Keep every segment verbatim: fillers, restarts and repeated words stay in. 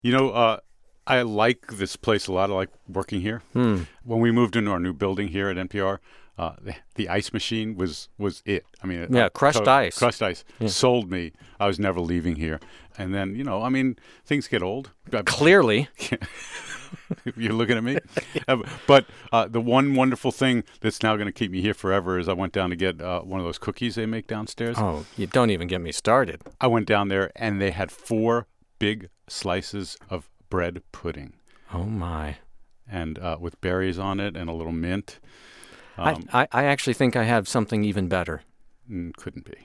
You know, uh, I like this place a lot. I like working here. Hmm. When we moved into our new building here at N P R, uh, the, the ice machine was was it. I mean, Yeah, uh, crushed to- ice. Crushed ice Yeah. sold me. I was never leaving here. And then, you know, I mean, things get old. Clearly. You're looking at me. Uh, but uh, the one wonderful thing that's now going to keep me here forever is I went down to get uh, one of those cookies they make downstairs. Oh, you don't even get me started. I went down there, and they had four big slices of bread pudding. Oh, my. And uh, with berries on it and a little mint. Um, I, I, I actually think I have something even better. mm, couldn't be.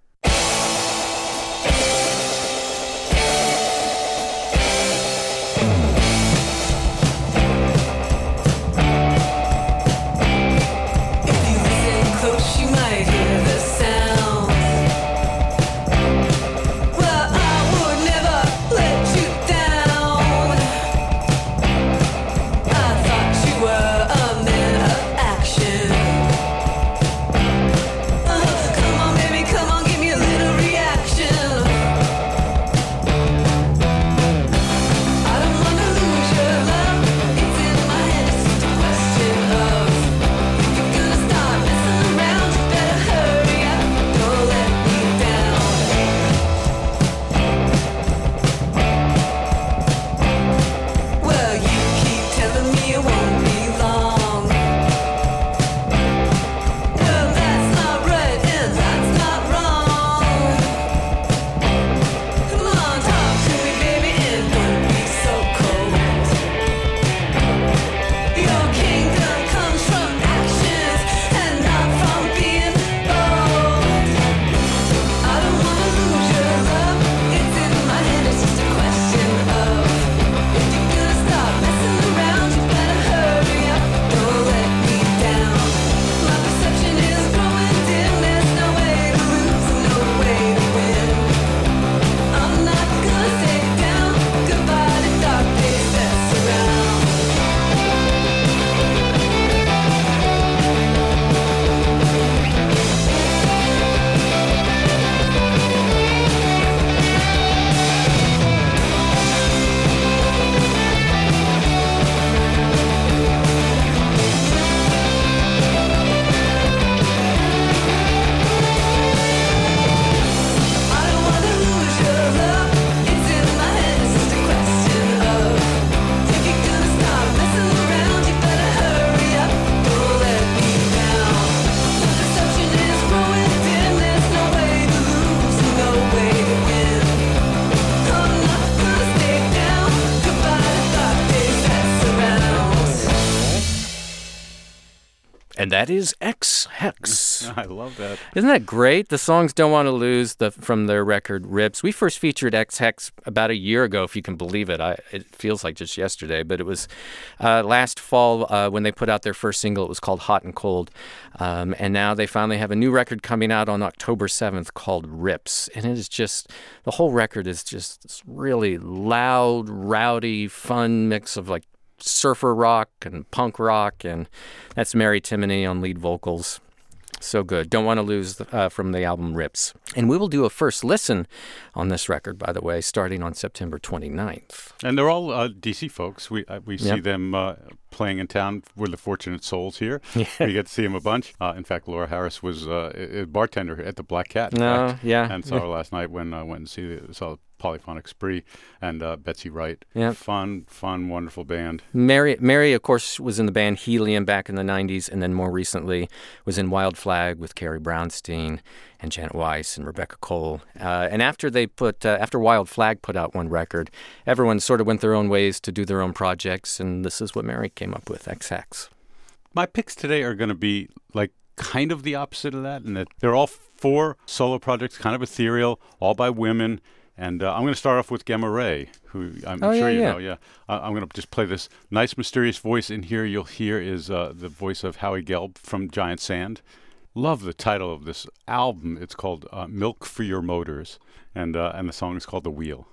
And that is Ex-Hex. I love that. Isn't that great? The songs Don't Want to Lose the, from their record Rips. We first featured Ex-Hex about a year ago, if you can believe it. I, it feels like just yesterday, but it was uh, last fall uh, when they put out their first single. It was called Hot and Cold. Um, and now they finally have a new record coming out on October seventh called Rips. And it is just, the whole record is just this really loud, rowdy, fun mix of like surfer rock and punk rock, and that's Mary Timony on lead vocals. So good. Don't Want to Lose uh, from the album Rips. And we will do a first listen on this record, by the way, starting on September twenty-ninth. And they're all uh, D C folks. We uh, we see Yep. them uh, playing in town. We're the fortunate souls here. Yeah. We get to see them a bunch. Uh, in fact, Laura Harris was uh, a a bartender at the Black Cat. in No, fact, yeah. And saw her last night when I went and see the, saw Polyphonic Spree and uh, Betsy Wright. Yep. Fun, fun, wonderful band. Mary, Mary, of course, was in the band Helium back in the nineties, and then more recently was in Wild Flag with Carrie Brownstein and Janet Weiss and Rebecca Cole. Uh, and after they put, uh, after Wild Flag put out one record, everyone sort of went their own ways to do their own projects, and this is what Mary came up with, Ex-Hex. My picks today are going to be like kind of the opposite of that, in that they're all four solo projects, kind of ethereal, all by women. And uh, I'm going to start off with Gemma Ray, who I'm Oh, sure yeah, you yeah. know. Yeah, uh, I'm going to just play this nice, mysterious voice in here. You'll hear is uh, the voice of Howie Gelb from Giant Sand. Love the title of this album. It's called uh, Milk for Your Motors, and uh, and the song is called The Wheel.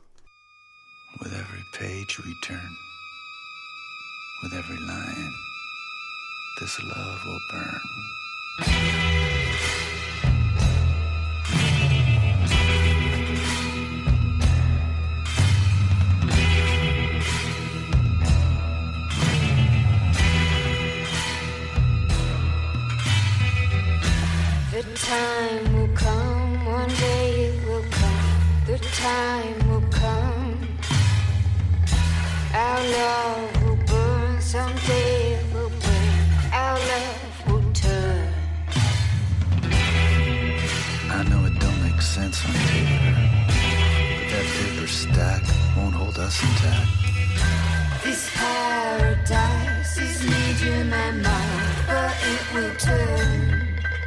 With every page we turn, with every line, this love will burn. love will burn, someday it will burn, our love will turn. I know it don't make sense on paper, but that paper stack won't hold us intact. This paradise is medium and mild, but it will turn.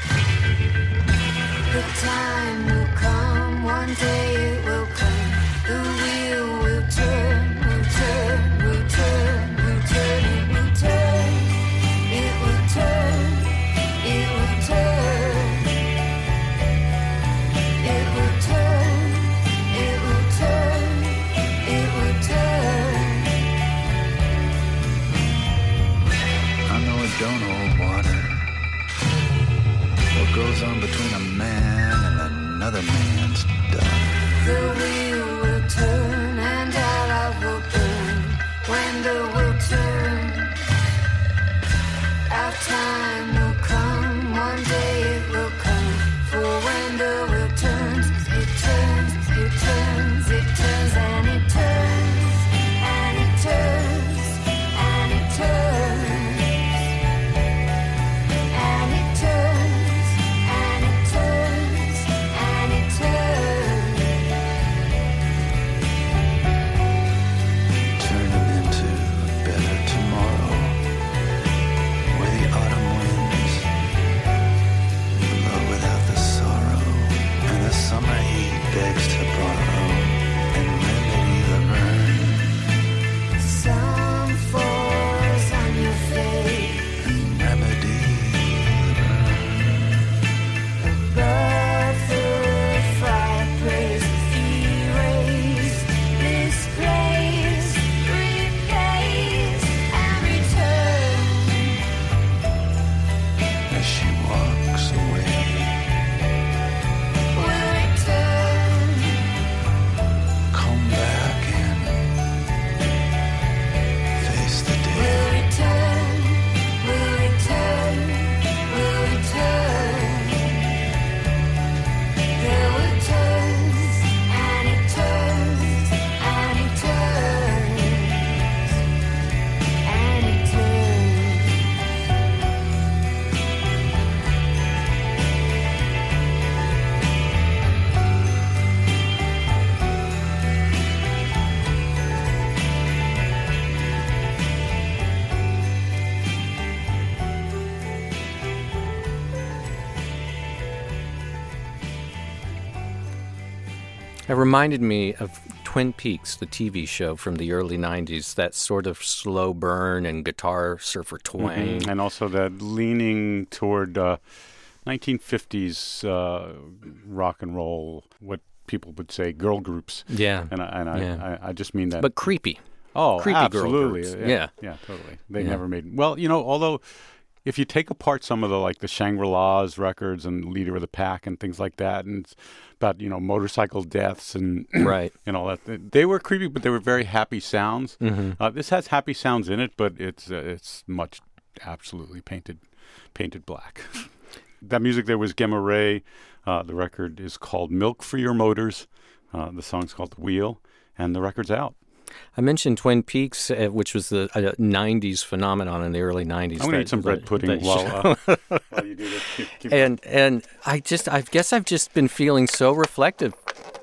The time will come, one day it will come. The wheel will turn, will turn, will turn, will turn, it will turn. It will turn, it will turn. It will turn, it will turn, it will turn. I know it don't hold water. What goes on between a man and another man's done. The wheel will turn and our love will burn when the wheel turns. Our time will come, one day it will come. For when the wheel turns, it turns, it turns, it turns, and it turns, and it turns, and it turns, and it turns, and it turns, and it turns. Turning into a better tomorrow, where the autumn winds blow without the sorrow, and the summer heat begs to borrow and remedy the burn, Some falls on your face, and remedy the burn. above the fireplace, erase, displace, replace, and return. As she walks away, Will return, come back and face the day. will return, will return, will return. There were turns, and it turns, and it turns, and it turns. It reminded me of Twin Peaks, the T V show from the early nineties, that sort of slow burn and guitar surfer twang. Mhm. And also that leaning toward uh, nineteen fifties uh, rock and roll, what people would say girl groups. Yeah. And I, and I, Yeah. I, I just mean that. But creepy. oh, creepy girl absolutely. groups. Yeah, Yeah. yeah, totally. They Yeah. never made. Well, you know, although if you take apart some of the like the Shangri-La's records and Leader of the Pack and things like that, and it's about you know motorcycle deaths and Right. and all that, they were creepy, but they were very happy sounds. Mhm. Uh, this has happy sounds in it, but it's uh, it's much absolutely painted painted black. That music there was Gemma Ray. Uh, the record is called Milk for Your Motors. Uh, the song's called The Wheel, and the record's out. I mentioned Twin Peaks, uh, which was the uh, nineties phenomenon in the early nineties. I'm going to that- eat some bread that- pudding that while, show. uh, while you do this. Keep, keep and and I just I guess I've just been feeling so reflective.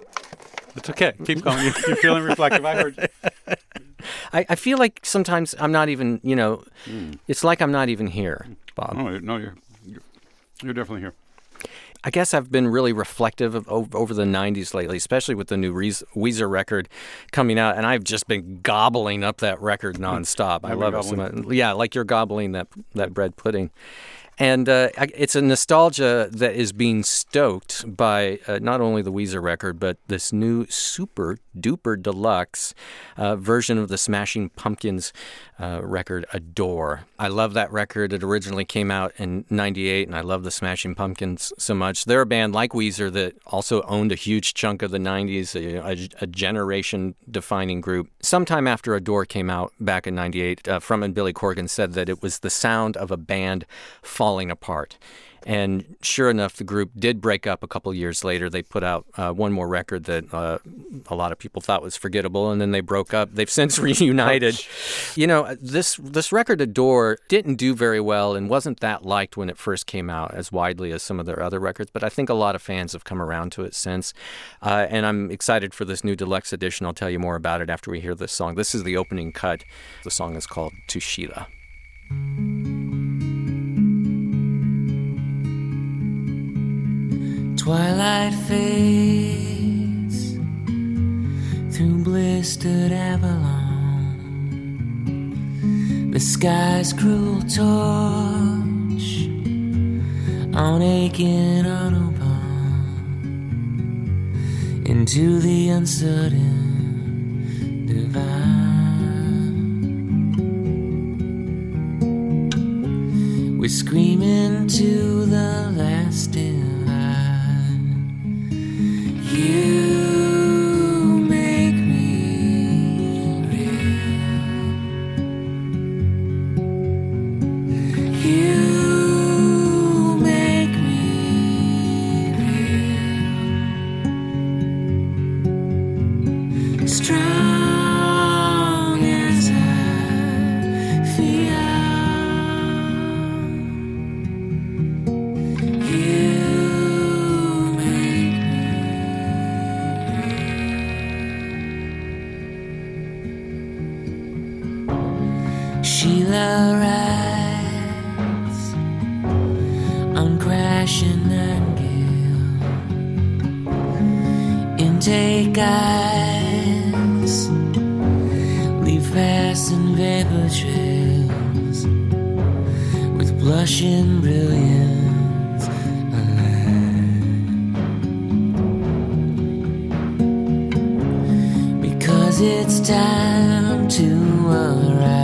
It's okay. Keep going. You- You're feeling reflective. I heard you. I, I feel like sometimes I'm not even, you know, it's like I'm not even here, Bob. Oh, no, you're, you're, you're definitely here. I guess I've been really reflective of, over, over the nineties lately, especially with the new Reez- Weezer record coming out, and I've just been gobbling up that record nonstop. I You've love been it so gobbling? much. Yeah, like you're gobbling that that bread pudding. And uh, I- it's a nostalgia that is being stoked by uh, not only the Weezer record, but this new super duper deluxe uh, version of the Smashing Pumpkins uh, record, Adore. I love that record. It originally came out in ninety-eight, and I love the Smashing Pumpkins so much. They're a band like Weezer that also owned a huge chunk of the nineties, a, a, a generation-defining group. Sometime after Adore came out back in ninety-eight, uh, frontman Billy Corgan said that it was the sound of a band falling falling apart. And sure enough, the group did break up a couple years later. They put out uh, one more record that uh, a lot of people thought was forgettable, and then they broke up. They've since reunited. You know, this this record, Adore, didn't do very well and wasn't that liked when it first came out as widely as some of their other records, but I think a lot of fans have come around to it since. Uh, and I'm excited for this new deluxe edition. I'll tell you more about it after we hear this song. This is the opening cut. The song is called To Sheila. Twilight fades through blistered Avalon. The sky's cruel torch on aching Autobahn into the uncertain divine. We're screaming to the last divine. You make me real. You make me real. Strong as I feel. You Sheila rides on crashing Nightingale. Intake eyes leave passing vapor trails with blushing brilliance alive. Because it's time to arrive.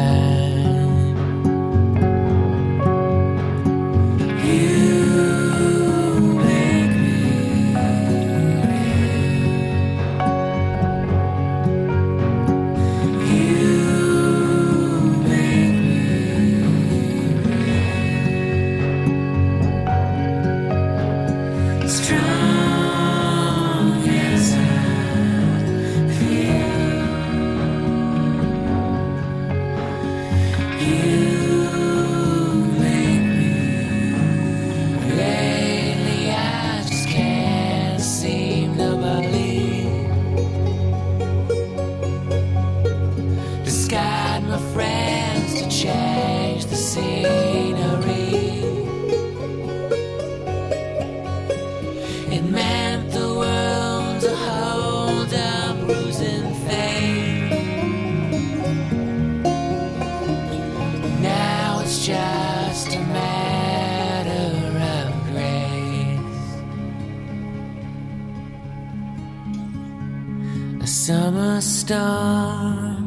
Summer storm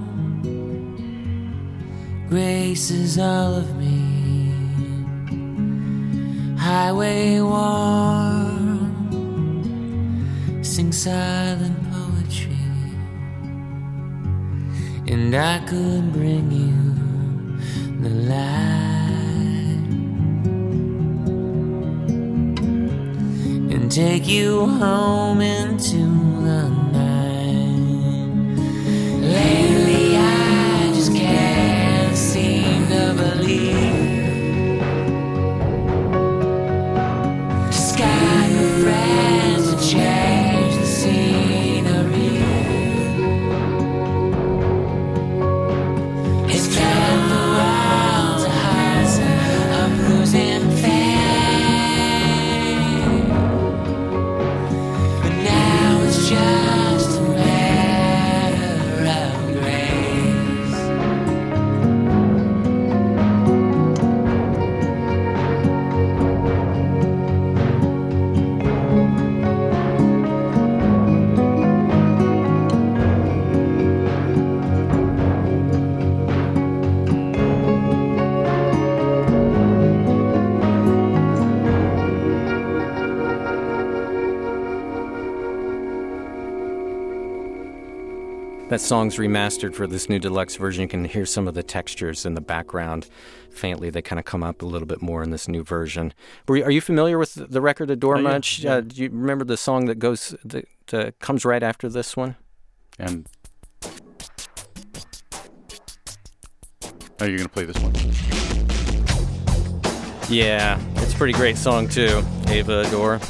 graces all of me. Highway warm, sing silent poetry, and I could bring you the light and take you home into the night. Lately I just can't seem to believe just got no friends to change the scenery. It's turned the world to hearts of bruising fame, but now it's just songs remastered for this new deluxe version. You can hear some of the textures in the background faintly. They kind of come up a little bit more in this new version. Were you, are you familiar with the record Adore Oh, yeah, much? yeah. Uh, do you remember the song that goes that uh, comes right after this one? And are you going to play this one? Yeah, it's a pretty great song too, Ava Adore.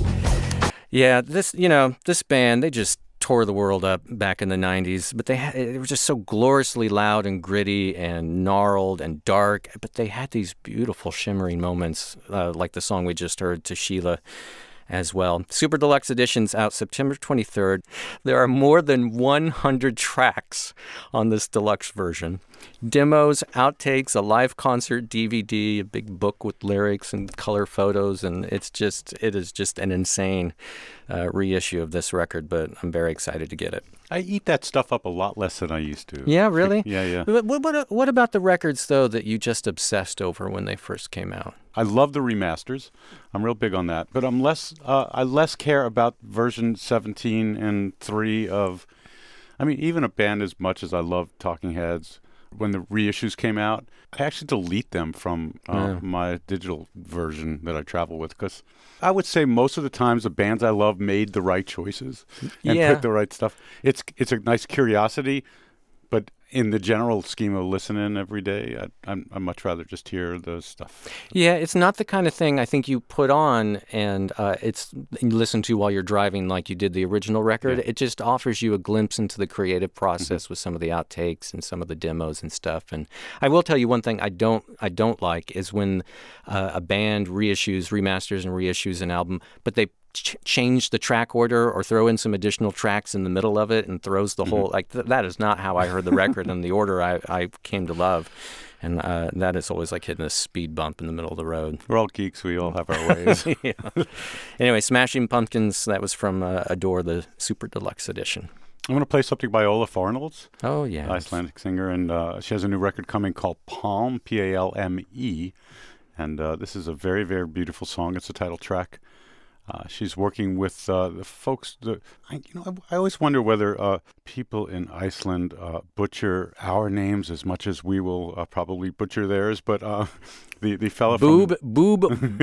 Yeah, this, you know, this band, they just tore the world up back in the nineties, but they had, it was just so gloriously loud and gritty and gnarled and dark, but they had these beautiful shimmering moments, uh, like the song we just heard, To Sheila, as well. Super Deluxe Edition's out September twenty-third. There are more than one hundred tracks on this deluxe version. Demos, outtakes, a live concert D V D, a big book with lyrics and color photos, and it's just, it is just an insane uh, reissue of this record, but I'm very excited to get it. I eat that stuff up a lot less than I used to. Yeah, really? Yeah, yeah. What, what, what about the records, though, that you just obsessed over when they first came out? I love the remasters. I'm real big on that. But I'm less, uh, I less care about version seventeen and three of, I mean, even a band as much as I love Talking Heads, when the reissues came out, I actually delete them from uh, Yeah. my digital version that I travel with, because I would say most of the times the bands I love made the right choices and Yeah. put the right stuff. It's it's a nice curiosity, but in the general scheme of listening every day, I, I'm, I'd much rather just hear the stuff. Yeah, it's not the kind of thing I think you put on and uh, it's you listen to while you're driving like you did the original record. Yeah. It just offers you a glimpse into the creative process mm-hmm. with some of the outtakes and some of the demos and stuff. And I will tell you one thing I don't I don't like is when uh, a band reissues, remasters, and reissues an album, but they ch- change the track order or throw in some additional tracks in the middle of it and throws the mm-hmm. whole like th- that is not how I heard the record and the order I, I came to love. And uh, that is always like hitting a speed bump in the middle of the road. We're all geeks. We all have our ways. Yeah. Anyway, Smashing Pumpkins, that was from uh, Adore, the Super Deluxe Edition. I'm going to play something by Olaf Arnalds, Oh, yeah. Icelandic singer, and uh, she has a new record coming called Palm, P A L M E, and uh, this is a very, very beautiful song. It's the title track. Uh, she's working with uh, the folks. The, I, you know, I, I always wonder whether uh, people in Iceland uh, butcher our names as much as we will uh, probably butcher theirs. But uh, the the fellow Boob, from Boob,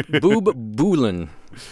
Boob Boolin.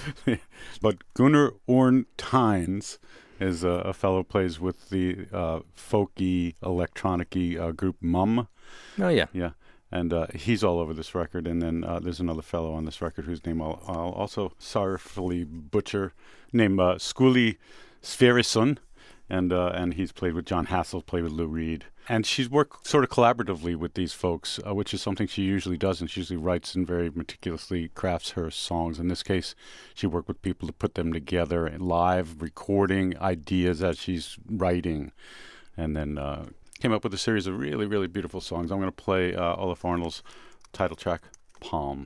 but Gunnar Orn Tynes is uh, a fellow plays with the uh, folky electronic-y uh, group Mum. Oh, yeah. Yeah. And uh, he's all over this record. And then uh, there's another fellow on this record whose name I'll, I'll also sorrowfully butcher, named uh, Skuli Sverrisson. And uh, and he's played with John Hassel, played with Lou Reed. And she's worked sort of collaboratively with these folks, uh, which is something she usually does. And she usually writes and very meticulously crafts her songs. In this case, she worked with people to put them together, and live recording ideas as she's writing. And then uh, came up with a series of really, really beautiful songs. I'm going to play uh, Olaf Arnalds' title track, Palm.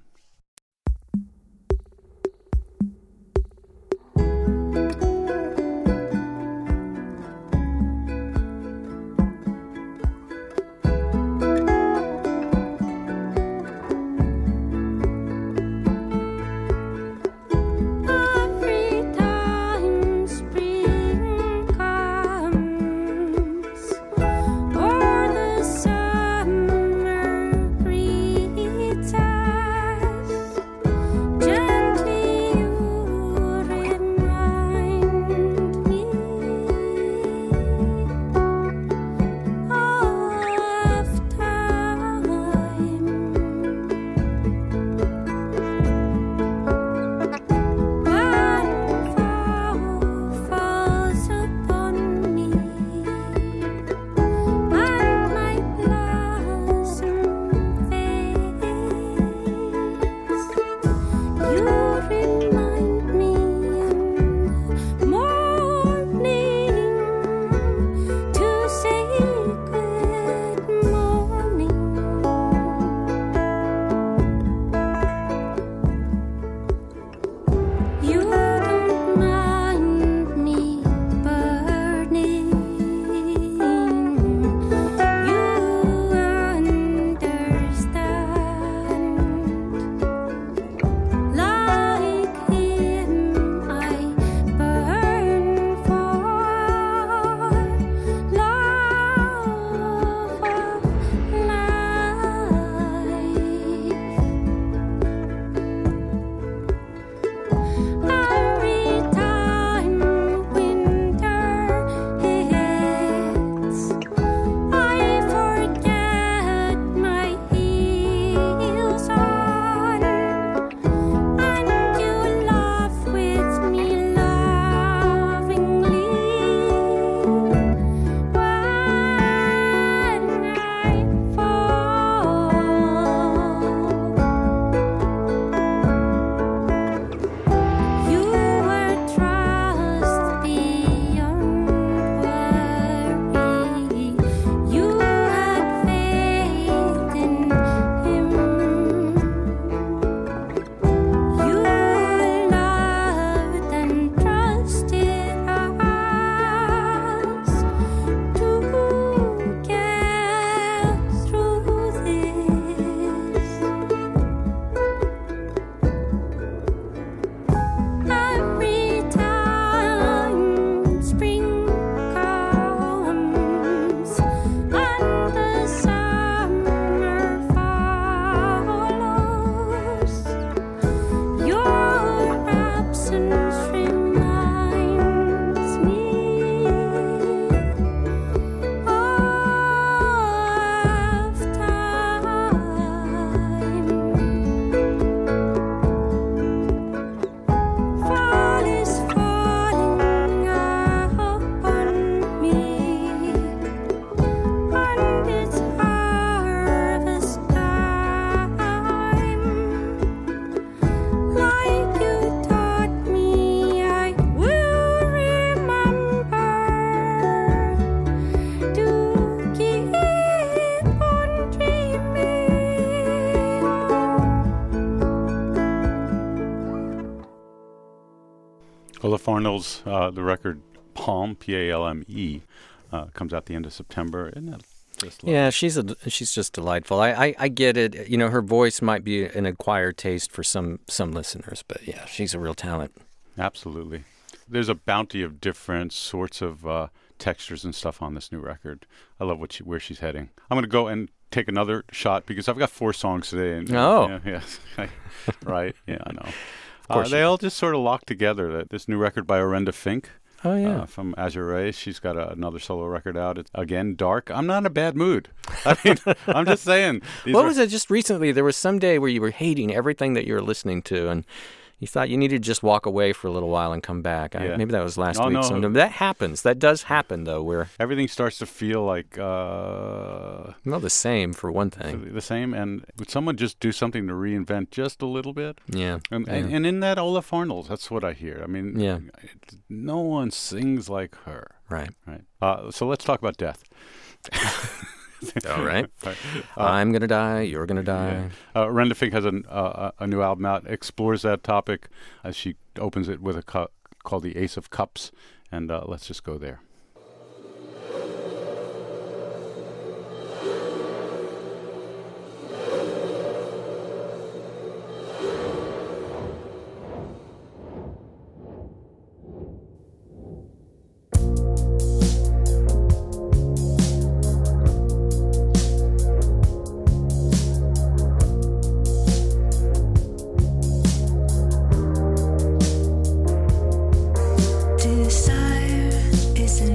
Every time spring comes, or the summer greets us, Farnell's, uh, the record Palm, P A L M E, uh, comes out the end of September. Isn't that just lovely? Yeah, she's a, she's just delightful. I, I, I get it. You know, her voice might be an acquired taste for some, some listeners, but yeah, she's a real talent. Absolutely. There's a bounty of different sorts of uh, textures and stuff on this new record. I love what she, where she's heading. I'm going to go and take another shot because I've got four songs today. And, Oh. Yeah, yeah. Right? Yeah, I know. Uh, course they you- all just sort of lock together. That This new record by Orenda Fink. Oh, yeah. Uh, from Azure Ray. She's got a, another solo record out. It's, again, dark. I'm not in a bad mood. I mean, I'm just saying. These What are- was it just recently? There was some day where you were hating everything that you were listening to, and you thought you needed to just walk away for a little while and come back. I, Yeah. maybe that was last Oh, week. no. Sometime. That happens. That does happen, though. Where Everything starts to feel like uh, well, the same for one thing. the same. And would someone just do something to reinvent just a little bit? Yeah. And, yeah. and, and in that, Olaf Arnolds, that's what I hear. I mean, Yeah. it, no one sings like her. Right. Right. Uh, so let's talk about death. All right. Right. I'm gonna die. You're gonna die. Uh, Orenda Fink has an, uh, a new album out, explores that topic as she opens it with a cu- called The Ace of Cups. And uh, let's just go there. Desire is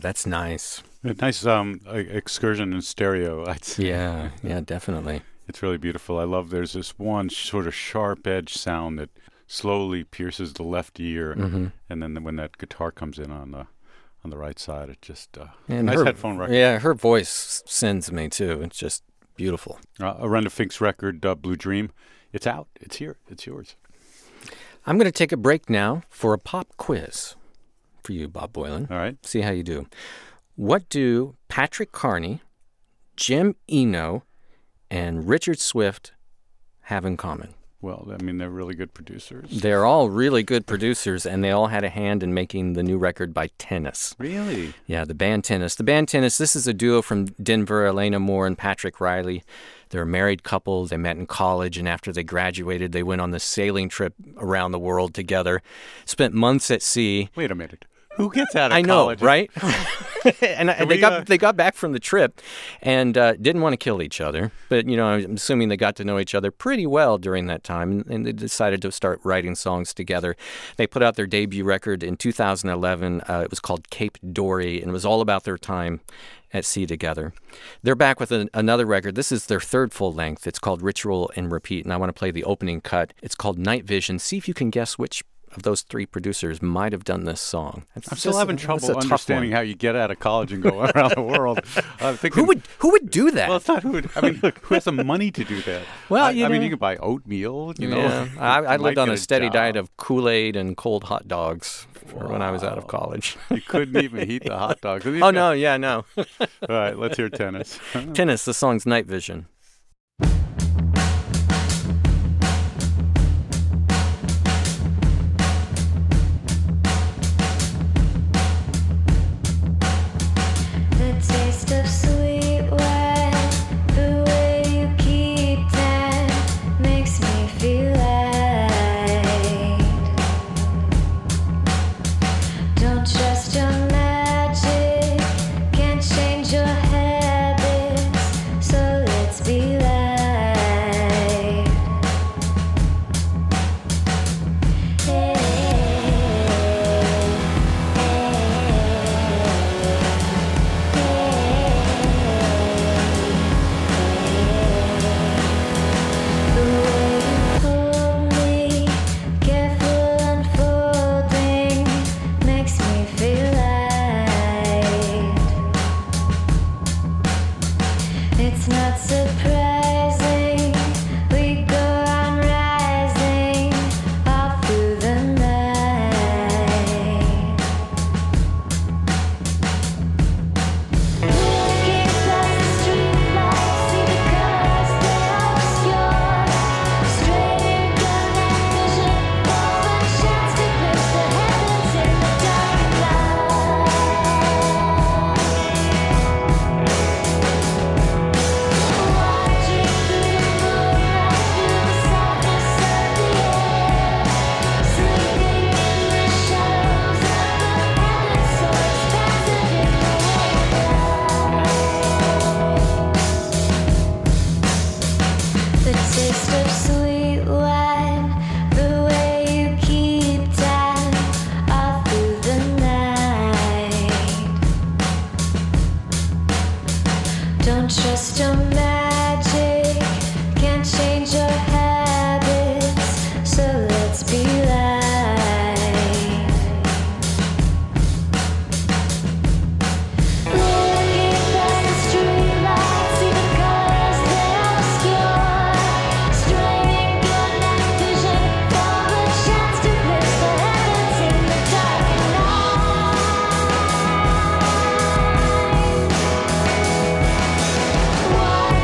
that's nice. A nice um, e- excursion in stereo. I'd say. Yeah, yeah, definitely. It's really beautiful. I love there's this one sort of sharp edge sound that slowly pierces the left ear, Mm-hmm. and then when that guitar comes in on the on the right side, it just uh, And nice her, headphone record. Yeah, her voice sends me too. It's just beautiful. Uh, Arenda Fink's record, uh, Blue Dream. It's out. It's here. It's yours. I'm going to take a break now for a pop quiz for you, Bob Boylan. All right. See how you do. What do Patrick Carney, Jim Eno, and Richard Swift have in common? Well, I mean, they're really good producers. They're all really good producers, and they all had a hand in making the new record by Tennis. Really? Yeah, the band Tennis. The band Tennis, this is a duo from Denver, Elena Moore and Patrick Riley. They're a married couple. They met in college, and after they graduated, they went on this sailing trip around the world together, spent months at sea. Wait a minute. Who gets out of I know, college? right? and I- Can they we, got uh, they got back from the trip and uh, didn't want to kill each other. But, you know, I'm assuming they got to know each other pretty well during that time, and, and they decided to start writing songs together. They put out their debut record in two thousand eleven. Uh, it was called Cape Dory, and it was all about their time at sea together. They're back with an, another record. This is their third full length. It's called Ritual and Repeat, and I want to play the opening cut. It's called Night Vision. See if you can guess which of those three producers might have done this song. It's I'm still just- having it's trouble a tough understanding one. how you get out of college and go around the world. I'm thinking, Who would who would do that? Well, it's not who would. I mean, look, who has the money to do that? Well, I, you I mean, know- you can buy oatmeal. You know, yeah, I, I You might lived on get a steady job. diet of Kool-Aid and cold hot dogs for when I was out of college. You couldn't even heat the hot dog. Oh no, yeah, no. All right, let's hear Tennis. Tennis. The song's Night Vision. The taste of sweet wine, the way you keep time makes me feel light. Don't trust your magic, can't change your habits, so let's be light. Hey, the way you hold me, careful unfolding, makes me feel light. It's not surprising we go on rising all through the night. Looking past the streetlights, see the colors they obscure. Straight gun and vision, golden chance to glimpse the heavens in the dark night. Watching through the moonlight, feel the softness of the air. Sleeping in the shadows of the heavens, so expansive in the The taste of sweet wine, the way you keep time all through the night. Don't trust your magic, can't change your habits, so let's be light. Looking past the streetlights, see the colors they obscure. Straining gun and vision, golden chance to glimpse the heavens in the dark night. Watching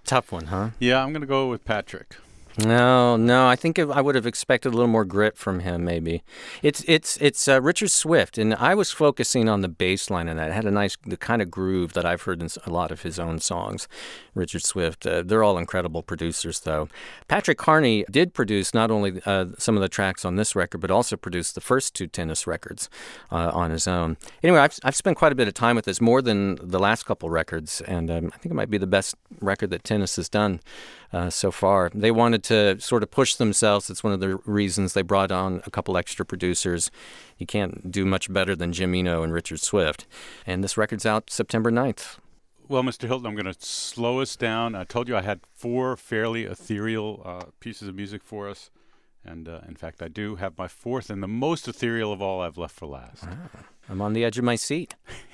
Tough one, huh? Yeah, I'm going to go with Patrick. No, no. I think if, I would have expected a little more grit from him. Maybe it's it's it's uh, Richard Swift, and I was focusing on the bass line in that. It had a nice the kind of groove that I've heard in a lot of his own songs. Richard Swift. Uh, they're all incredible producers, though. Patrick Carney did produce not only uh, some of the tracks on this record, but also produced the first two Tennis records uh, on his own. Anyway, I've I've spent quite a bit of time with this, more than the last couple records, and um, I think it might be the best record that Tennis has done uh, so far. They wanted to sort of push themselves. It's one of the reasons they brought on a couple extra producers. You can't do much better than Jim Eno and Richard Swift. And this record's out September ninth. Well, Mister Hilton, I'm going to slow us down. I told you I had four fairly ethereal uh, pieces of music for us. And, uh, in fact, I do have my fourth and the most ethereal of all I've left for last. Ah, I'm on the edge of my seat.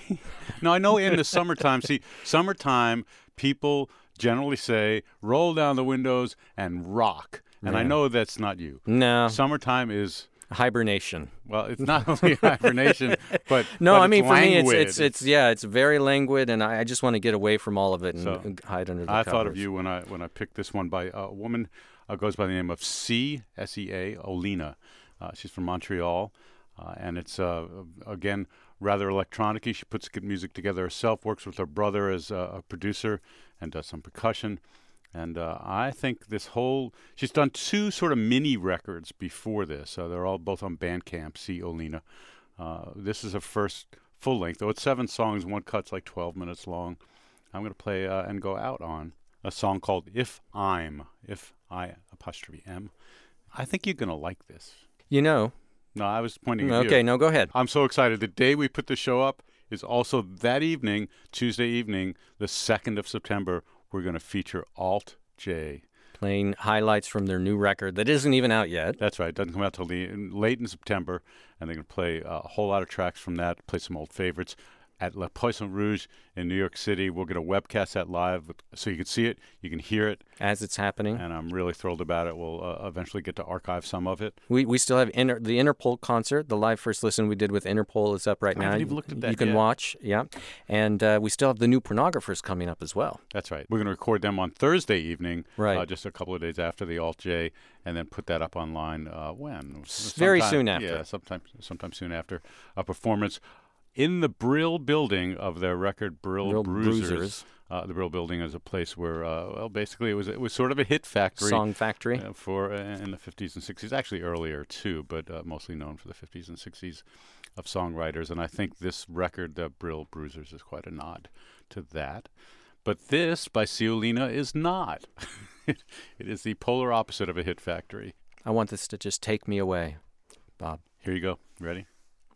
No, I know in the summertime, see, summertime, people generally say, roll down the windows and rock. And Yeah. I know that's not you. No, Summertime is, hibernation. well, it's not only hibernation, but No, but I mean it's for me, it's languid. it's it's yeah, it's very languid, and I, I just want to get away from all of it and So, hide under the I covers. thought of you when I when I picked this one by a woman uh, goes by the name of C S E A Olina. Uh, she's from Montreal, uh, and it's uh, again rather electronic-y. She puts good music together herself. Works with her brother as uh, a producer and does some percussion. And uh, I think this whole she's done two sort of mini records before this. Uh, they're all both on Bandcamp. C Olina. Uh, this is her first full length, though it's seven songs. One cut's like twelve minutes long. I'm going to play uh, and go out on a song called If I'm, If I apostrophe M. I think you're going to like this. You know. No, I was pointing at you. Okay, no, go ahead. I'm so excited. The day we put the show up is also that evening, Tuesday evening, the second of September. We're going to feature Alt J. Playing highlights from their new record that isn't even out yet. That's right. It doesn't come out till the, late in September, and they're going to play uh, a whole lot of tracks from that, play some old favorites. At Le Poisson Rouge in New York City. We're going to webcast that live so you can see it, you can hear it, As it's happening. and I'm really thrilled about it. We'll uh, eventually get to archive some of it. We we still have Inter- the Interpol concert. The live first listen we did with Interpol is up right I now. haven't even looked at that You can yet. watch, yeah. And uh, we still have the new Pornographers coming up as well. That's right. We're going to record them on Thursday evening, Right. uh, just a couple of days after the Alt J, and then put that up online uh, when? Very Sometime- soon after. Yeah, sometime, sometime soon after a performance in the Brill building of their record Brill, Brill Bruisers. Bruisers. Uh, the Brill building is a place where, uh, well, basically it was it was sort of a hit factory. Song Factory. Uh, for uh, in the fifties and sixties, actually earlier too, but uh, mostly known for the fifties and sixties of songwriters. And I think this record, the Brill Bruisers, is quite a nod to that. But this, by Ciolina, is not. It is the polar opposite of a hit factory. I want this to just take me away, Bob. Here you go. Ready?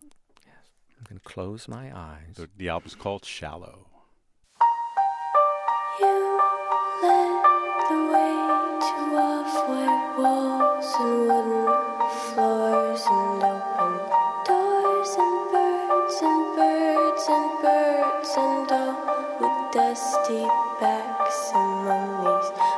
I'm going to close my eyes. The, the album's called Shallow. You led the way to off-white walls and wooden floors and open doors and birds and birds and birds and all with dusty backs among these